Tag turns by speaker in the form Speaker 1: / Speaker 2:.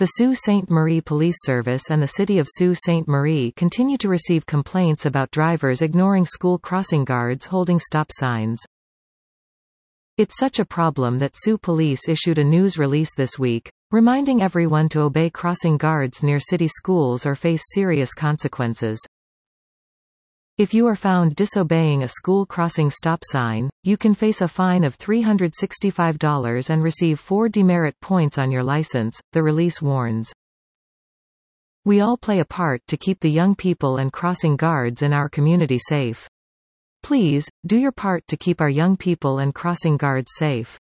Speaker 1: The Sault Ste. Marie Police Service and the City of Sault Ste. Marie continue to receive complaints about drivers ignoring school crossing guards holding stop signs. It's such a problem that Sault Police issued a news release this week, reminding everyone to obey crossing guards near city schools or face serious consequences. If you are found disobeying a school crossing stop sign, you can face a fine of $365 and receive 4 demerit points on your license, the release warns. We all play a part to keep the young people and crossing guards in our community safe. Please, do your part to keep our young people and crossing guards safe.